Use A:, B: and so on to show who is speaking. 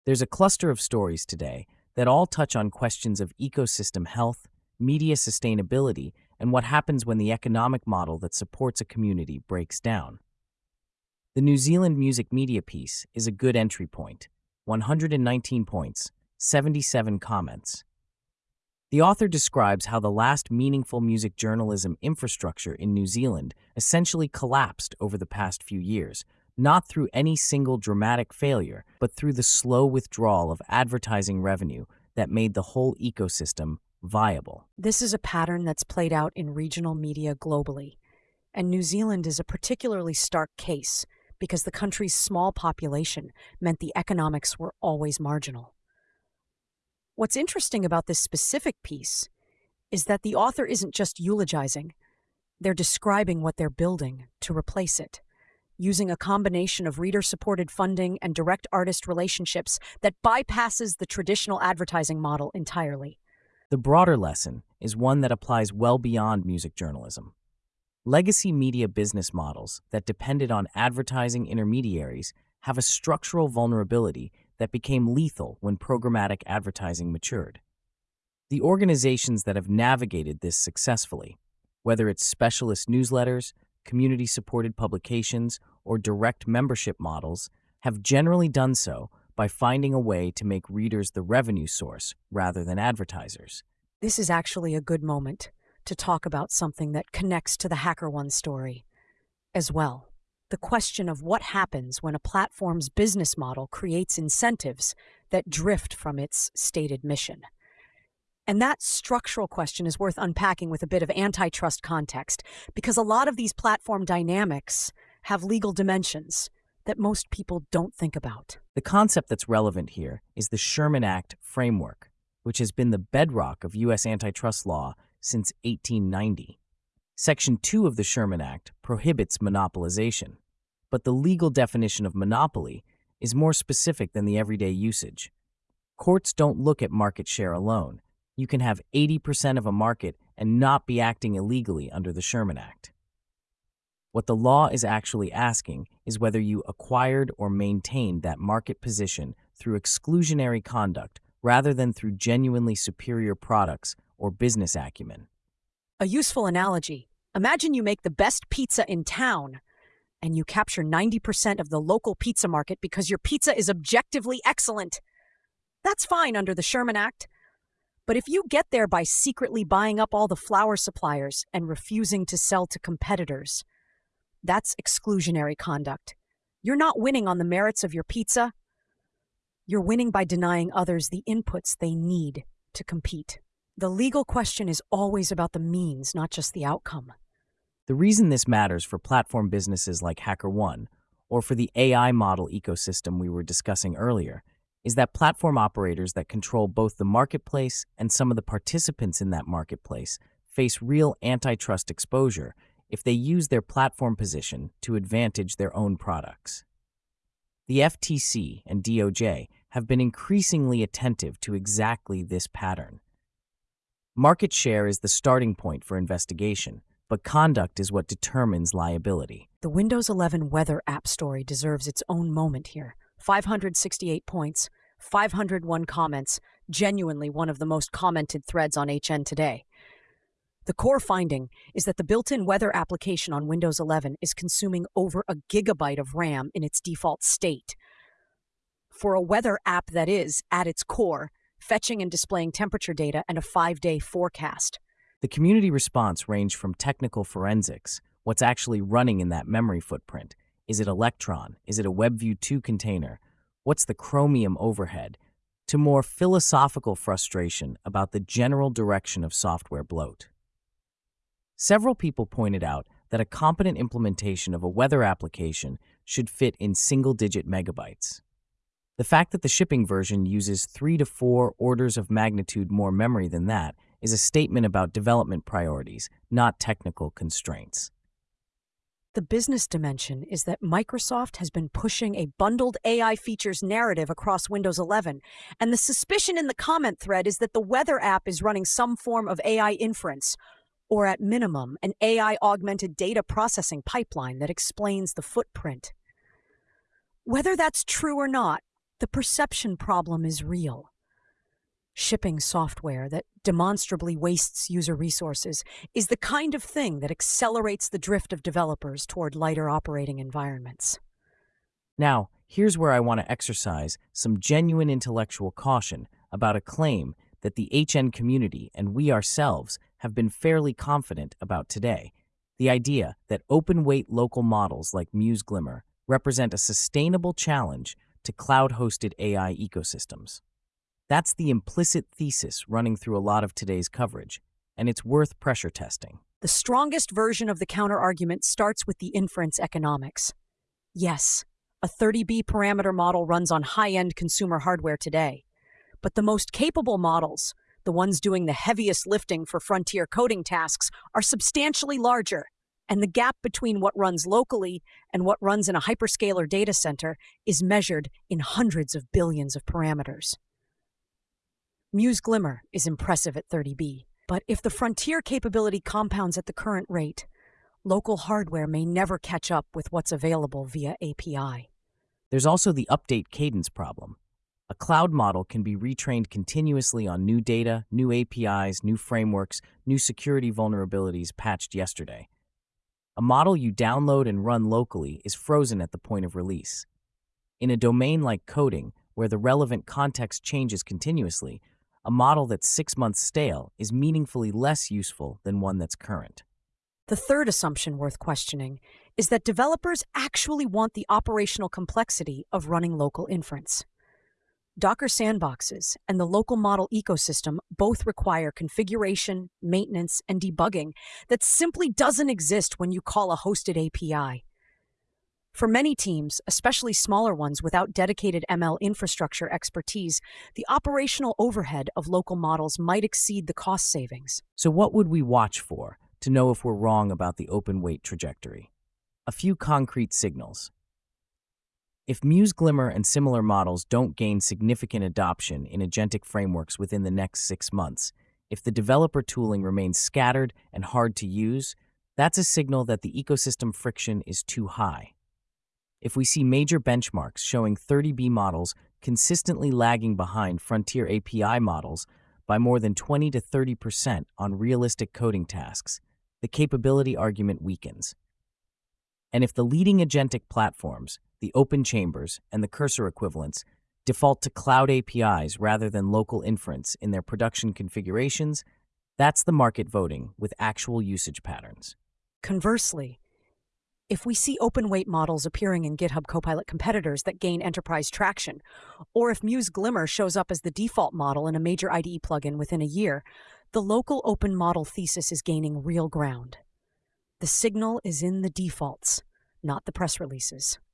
A: There's a cluster of stories today that all touch on questions of ecosystem health, media sustainability, and what happens when the economic model that supports a community breaks down. The New Zealand music media piece is a good entry point. 119 points, 77 comments. The author describes how the last meaningful music journalism infrastructure in New Zealand essentially collapsed over the past few years, not through any single dramatic failure, but through the slow withdrawal of advertising revenue that made the whole ecosystem viable.
B: This is a pattern that's played out in regional media globally, and New Zealand is a particularly stark case because the country's small population meant the economics were always marginal. What's interesting about this specific piece is that the author isn't just eulogizing, they're describing what they're building to replace it, using a combination of reader-supported funding and direct artist relationships that bypasses the traditional advertising model entirely.
A: The broader lesson is one that applies well beyond music journalism. Legacy media business models that depended on advertising intermediaries have a structural vulnerability that became lethal when programmatic advertising matured. The organizations that have navigated this successfully, whether it's specialist newsletters, community-supported publications, or direct membership models, have generally done so by finding a way to make readers the revenue source rather than advertisers.
B: This is actually a good moment to talk about something that connects to the HackerOne story as well. The question of what happens when a platform's business model creates incentives that drift from its stated mission. And that structural question is worth unpacking with a bit of antitrust context, because a lot of these platform dynamics have legal dimensions that most people don't think about.
A: The concept that's relevant here is the Sherman Act framework, which has been the bedrock of U.S. antitrust law since 1890. Section 2 of the Sherman Act prohibits monopolization, but the legal definition of monopoly is more specific than the everyday usage. Courts don't look at market share alone. You can have 80% of a market and not be acting illegally under the Sherman Act. What the law is actually asking is whether you acquired or maintained that market position through exclusionary conduct rather than through genuinely superior products or business acumen.
B: A useful analogy: imagine you make the best pizza in town and you capture 90% of the local pizza market because your pizza is objectively excellent. That's fine under the Sherman Act. But if you get there by secretly buying up all the flour suppliers and refusing to sell to competitors, that's exclusionary conduct. You're not winning on the merits of your pizza. You're winning by denying others the inputs they need to compete. The legal question is always about the means, not just the outcome.
A: The reason this matters for platform businesses like HackerOne, or for the AI model ecosystem we were discussing earlier, is that platform operators that control both the marketplace and some of the participants in that marketplace face real antitrust exposure if they use their platform position to advantage their own products. The FTC and DOJ have been increasingly attentive to exactly this pattern. Market share is the starting point for investigation, but conduct is what determines liability.
B: The Windows 11 weather app story deserves its own moment here. 568 points, 501 comments, genuinely one of the most commented threads on HN today. The core finding is that the built-in weather application on Windows 11 is consuming over a gigabyte of RAM in its default state. For a weather app that is, at its core, fetching and displaying temperature data and a 5-day forecast.
A: The community response ranged from technical forensics, what's actually running in that memory footprint. Is it Electron? Is it a WebView 2 container? What's the Chromium overhead? To more philosophical frustration about the general direction of software bloat. Several people pointed out that a competent implementation of a weather application should fit in single-digit megabytes. The fact that the shipping version uses 3 to 4 orders of magnitude more memory than that is a statement about development priorities, not technical constraints.
B: The business dimension is that Microsoft has been pushing a bundled AI features narrative across Windows 11, and the suspicion in the comment thread is that the weather app is running some form of AI inference, or at minimum, an AI-augmented data processing pipeline that explains the footprint. Whether that's true or not, The perception problem is real. Shipping software that demonstrably wastes user resources is the kind of thing that accelerates the drift of developers toward lighter operating environments.
A: Now, here's where I want to exercise some genuine intellectual caution about a claim that the HN community and we ourselves have been fairly confident about today: the idea that open-weight local models like Muse Glimmer represent a sustainable challenge to cloud-hosted AI ecosystems. That's the implicit thesis running through a lot of today's coverage, and it's worth pressure testing.
B: The strongest version of the counterargument starts with the inference economics. Yes, a 30B parameter model runs on high-end consumer hardware today, but the most capable models, the ones doing the heaviest lifting for frontier coding tasks, are substantially larger, and the gap between what runs locally and what runs in a hyperscaler data center is measured in hundreds of billions of parameters. Muse Glimmer is impressive at 30B, but if the frontier capability compounds at the current rate, local hardware may never catch up with what's available via API.
A: There's also the update cadence problem. A cloud model can be retrained continuously on new data, new APIs, new frameworks, new security vulnerabilities patched yesterday. A model you download and run locally is frozen at the point of release. In a domain like coding, where the relevant context changes continuously, a model that's 6 months stale is meaningfully less useful than one that's current.
B: The third assumption worth questioning is that developers actually want the operational complexity of running local inference. Docker sandboxes and the local model ecosystem both require configuration, maintenance, and debugging that simply doesn't exist when you call a hosted API. For many teams, especially smaller ones without dedicated ML infrastructure expertise, the operational overhead of local models might exceed the cost savings.
A: So what would we watch for to know if we're wrong about the open weight trajectory? A few concrete signals. If Muse Glimmer and similar models don't gain significant adoption in agentic frameworks within the next 6 months, if the developer tooling remains scattered and hard to use, that's a signal that the ecosystem friction is too high. If we see major benchmarks showing 30B models consistently lagging behind frontier API models by more than 20 to 30% on realistic coding tasks, the capability argument weakens. And if the leading agentic platforms, the open chambers, and the cursor equivalents default to cloud APIs rather than local inference in their production configurations, that's the market voting with actual usage patterns.
B: Conversely, if we see open-weight models appearing in GitHub Copilot competitors that gain enterprise traction, or if Muse Glimmer shows up as the default model in a major IDE plugin within a year, the local open model thesis is gaining real ground. The signal is in the defaults, not the press releases.